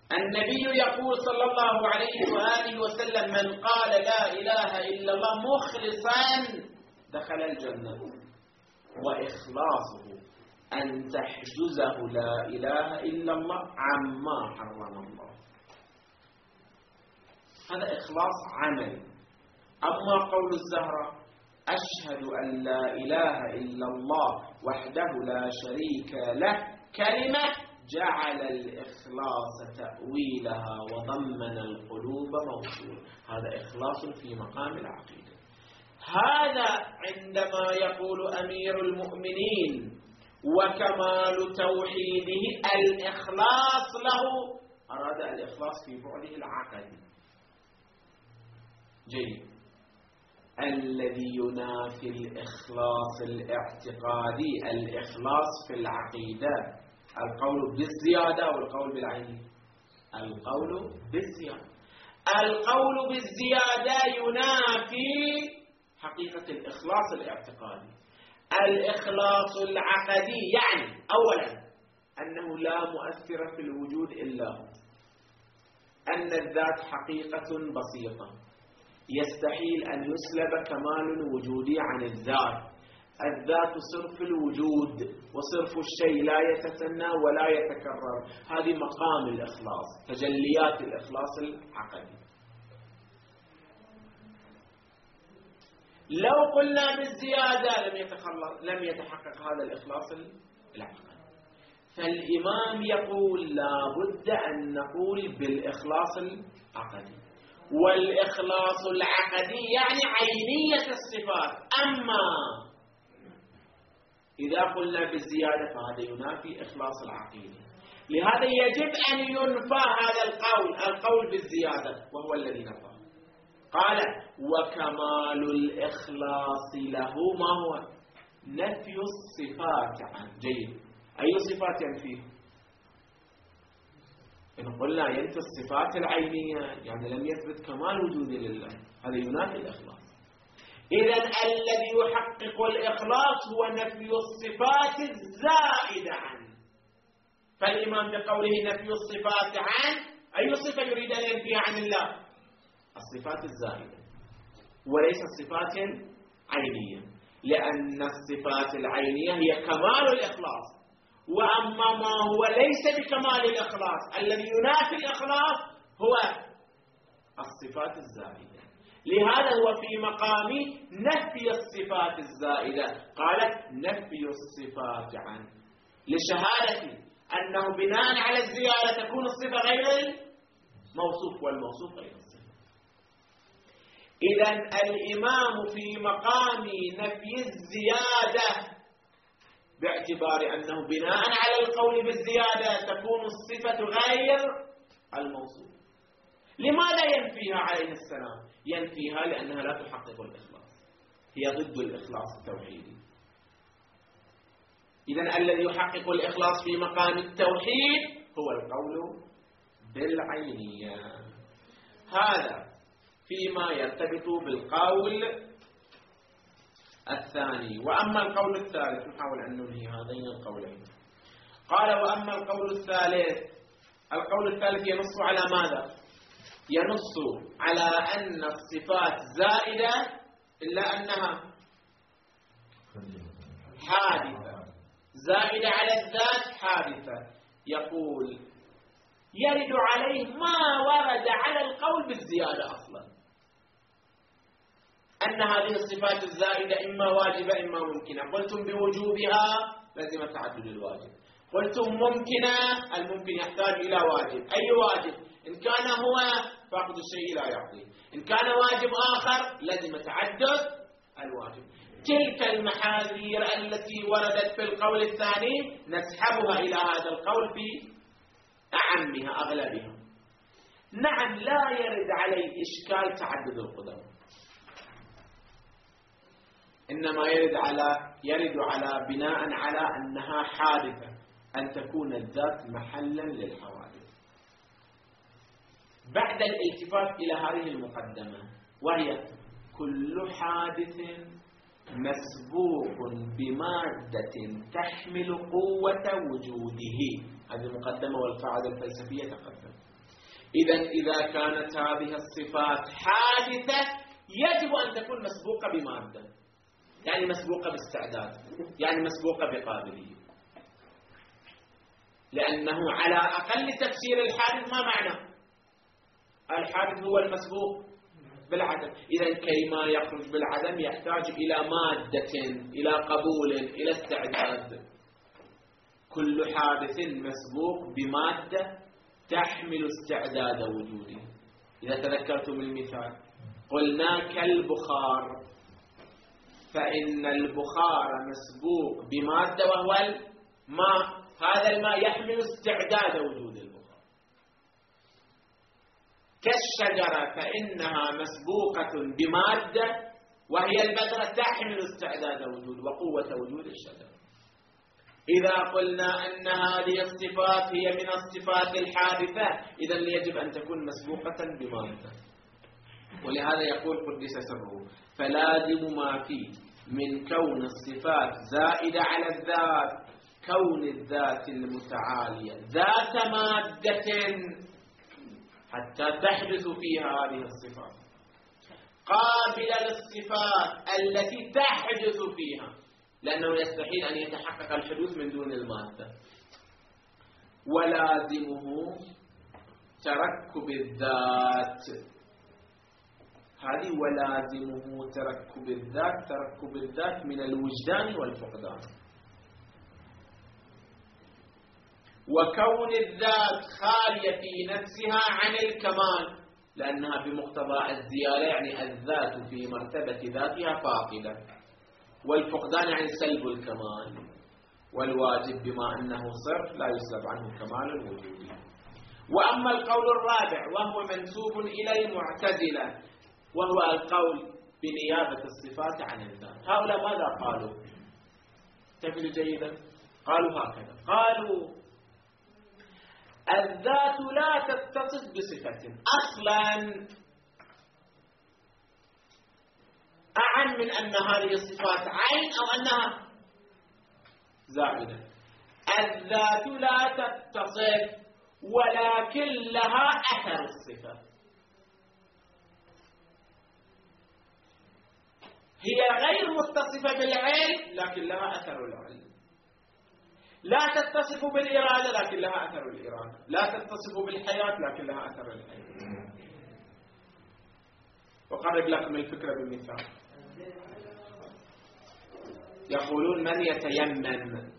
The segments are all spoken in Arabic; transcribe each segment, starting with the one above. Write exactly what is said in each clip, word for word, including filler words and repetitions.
النبي يقول صلى الله عليه وآله وسلم: من قال لا إله إلا الله مخلصا دخل الجنة، وإخلاصه أن تحجزه لا إله إلا الله عما حرم الله. هذا إخلاص عمل. أما قول الزهرة: أشهد أن لا إله إلا الله وحده لا شريك له، كلمة جعل الإخلاص تأويلها وضمن القلوب موصول. هذا إخلاص في مقام العقيدة. هذا عندما يقول أمير المؤمنين وكمال توحيده الإخلاص له، أراد الإخلاص في بعده العقدي. جيد. الذي ينافي الإخلاص الاعتقادي الإخلاص في العقيدة، القول بالزيادة والقول بالعين. القول بالزيادة القول بالزيادة ينافي حقيقة الإخلاص الاعتقادي. الإخلاص العقدي يعني أولا أنه لا مؤثر في الوجود إلا هو، أن الذات حقيقة بسيطة يستحيل أن يسلب كمال الوجود عن الذات. الذات صرف الوجود، وصرف الشيء لا يتثنى ولا يتكرر. هذه مقام الإخلاص، تجليات الإخلاص العقدي. لو قلنا بالزيادة لم يتخلص لم يتحقق هذا الإخلاص العقدي. فالإمام يقول لا بد أن نقول بالإخلاص العقدي. والإخلاص العقدي يعني عينية الصفات. أما إذا قلنا بالزيادة فهذا ينافي إخلاص العقيدة. لهذا يجب أن ينفى هذا القول، القول بالزيادة، وهو الذي نفى. قال: وكمال الإخلاص له ما هو؟ نفي الصفات عنه. جيد. أي صفات ينفيه؟ إن قلنا ينفي الصفات العينية يعني لم يثبت كمال وجود لله، هذا ينافي الإخلاص. إذن الذي يحقق الإخلاص هو نفي الصفات الزائدة عنه. فالإمام بقوله نفي الصفات عنه، أي صفة يريد أن ينفيها عن الله؟ الصفات الزائدة، وليس الصفات العينية، لأن الصفات العينية هي كمال الإخلاص. وأما ما هو ليس بكمال الإخلاص الذي ينافي الإخلاص هو الصفات الزائدة. لهذا هو في مقام نفي الصفات الزائدة. قالت نفي الصفات عنه لشهادة أنه بناء على الزيادة تكون الصفة غير الموصوف والموصوف غير الصفة. إذن الإمام في مقام نفي الزيادة باعتبار أنه بناء على القول بالزيادة تكون الصفة غير الموصوف. لماذا ينفيها عليه السلام؟ ينفيها لأنها لا تحقق الإخلاص، هي ضد الإخلاص التوحيدي. إذن الذي يحقق الإخلاص في مقام التوحيد هو القول بالعينية. هذا فيما يرتبط بالقول الثاني. وأما القول الثالث، نحاول أن ننهي هذين القولين. قال: وأما القول الثالث، القول الثالث ينص على ماذا؟ ينص على أن الصفات زائدة إلا أنها حادثة، زائدة على الذات حادثة. يقول يرد عليه ما ورد على القول بالزيادة أصلا، أن هذه الصفات الزائدة إما واجبة إما ممكنة. قلتم بوجوبها لازم تعدد الواجب، قلتم ممكنة، الممكن يحتاج إلى واجب. أي واجب؟ إن كان هو فاقد الشيء لا يعطيه، إن كان واجب آخر لازم تعدد الواجب. تلك المحاذير التي وردت في القول الثاني نسحبها إلى هذا القول في أعمها أغلبها. نعم لا يرد عليه إشكال تعدد القدم، إنما يرد على يرد على بناء على أنها حادثة، أن تكون الذات محلا للحوادث. بعد الالتفات إلى هذه المقدمة، وهي كل حادث مسبوق بمادة تحمل قوة وجوده، هذه المقدمة والقاعدة الفلسفية تقدم. إذا إذا كانت هذه الصفات حادثة يجب أن تكون مسبوقة بمادة، يعني مسبوقة باستعداد، يعني مسبوقة بقابلية، لأنه على أقل تفسير الحادث ما معنى؟ الحادث هو المسبوق بالعدم. إذا كيما يخرج بالعدم يحتاج إلى مادة، إلى قبول، إلى استعداد. كل حادث مسبوق بمادة تحمل استعداد وجوده. إذا تذكرتم المثال قلنا كالبخار، فإن البخار مسبوق بمادة وهو الماء، هذا الماء يحمل استعداد وجود البخار. كالشجرة فإنها مسبوقة بمادة وهي البذرة تحمل استعداد وجود وقوة وجود الشجرة. إذا قلنا أن هذه الصفات هي من الصفات الحادثة إذا يجب أن تكون مسبوقة بمادة. ولهذا يقول قدس سره فلازم ما فيه من كون الصفات زائدة على الذات كون الذات المتعالية ذات مادة حتى تحدث فيها هذه الصفات، قابلة للصفات التي تحدث فيها، لأنه يستحيل أن يتحقق الحدوث من دون المادة. ولازمه تركب الذات، هذه ولازمه تركب الذات، تركب الذات من الوجدان والفقدان. وكون الذات خالية في نفسها عن الكمال، لأنها بمقتضى الزيادة يعني الذات في مرتبة ذاتها فاقدة، والفقدان يعني سلب الكمال، والواجب بما أنه صرف لا يسلب عنه كمال الوجود. وأما القول الرابع وهو منسوب إلى المعتزلة وهو القول بنيابة الصفات عن الذات، هؤلاء ماذا قالوا؟ تفعلوا جيدا، قالوا هكذا، قالوا الذات لا تتصف بصفة أصلا، أعن من أن هذه الصفات عين أو أنها زائدة. الذات لا تتصف ولكن لها أثر الصفة، هي غير متصفة بالعلم لكن لها أثر العلم، لا تتصف بالإرادة لكن لها أثر الإرادة، لا تتصف بالحياة لكن لها أثر الحياة. وقرب لكم الفكرة بمثال، يقولون من يتيمم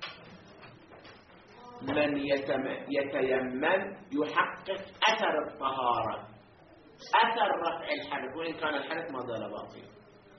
من يتيمم يحقق أثر الطهارة، أثر رفع الحدث وإن كان الحدث ما زال باقيا.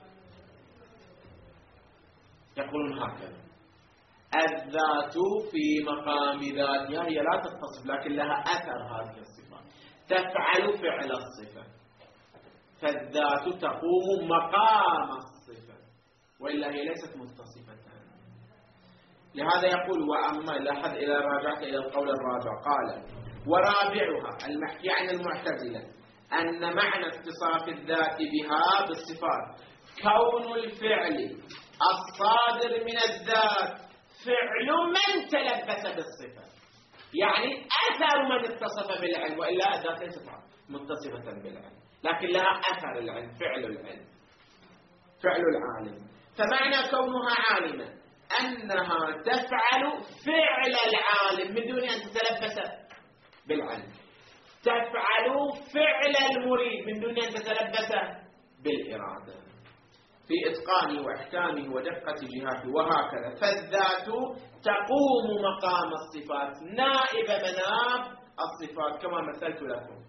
يقولون هكذا الذات في مقام ذاتها هي لا تتصف لكن لها أثر هذه الصفات، تفعل فعل الصفة، فالذات تقوم مقام الصفة وإلا هي ليست متصفة. لهذا يقول وأما لاحظ إذا راجعت إلى القول الراجع قال ورابعها المحكي عن المعتزلة أن معنى اتصاف الذات بها بالصفات كون الفعل الصادر من الذات فعل من تلبس بالصفة، يعني أثر من اتصف بالعلم، وإلا الذات ليست متصفة بالعلم لكن لها أثر العلم، فعل العلم، فعل العالم. فمعنى كونها عالمة أنها تفعل فعل العالم من دون أن تتلبس بالعلم، تفعل فعل المريد من دون أن تتلبس بالإرادة في إتقانه وإحكامه ودقة جهاته وهكذا. فالذات تقوم مقام الصفات نائب مناب الصفات كما مثلت لكم.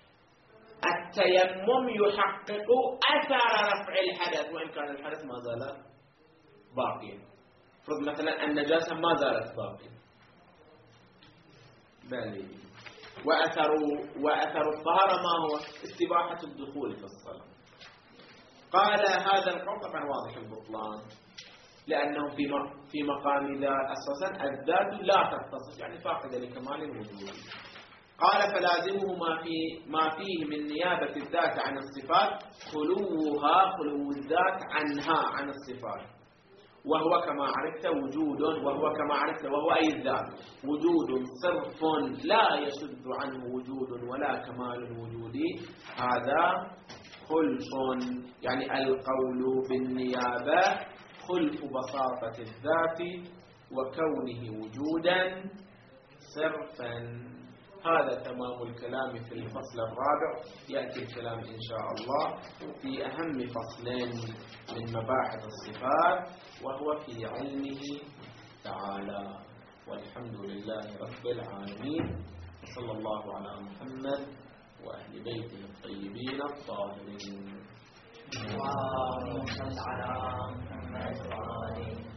التيمم يحقق أثر رفع الحدث وإن كان الحدث ما زال باقيا، فرض مثلا النجاسة ما زالت باقية بل وأثر, وأثر الطهارة ما هو؟ استباحة الدخول في الصلاة. قال هذا القول طبعا واضح البطلان لأنه في في مقام ذات أساسا الذات لا تتصف يعني فاقدة لكمال الوجود. قال فلازمه ما في ما فيه من نيابة الذات عن الصفات خلوها خلو الذات عنها عن الصفات، وهو كما عرفت وجود، وهو كما عرفت وهو أي الذات وجود صرف لا يشذ عنه وجود ولا كمال الوجود، هذا خلف، يعني القول بالنيابة خلف بساطة الذات وكونه وجودا صرفا. هذا تمام الكلام في الفصل الرابع. يأتي الكلام إن شاء الله في أهم فصلين من مباحث الصفات، وهو في علمه تعالى. والحمد لله رب العالمين، صلى الله على محمد وأهل بيته الطيبين الطاهرين. اللهم صل على محمد وعلى آله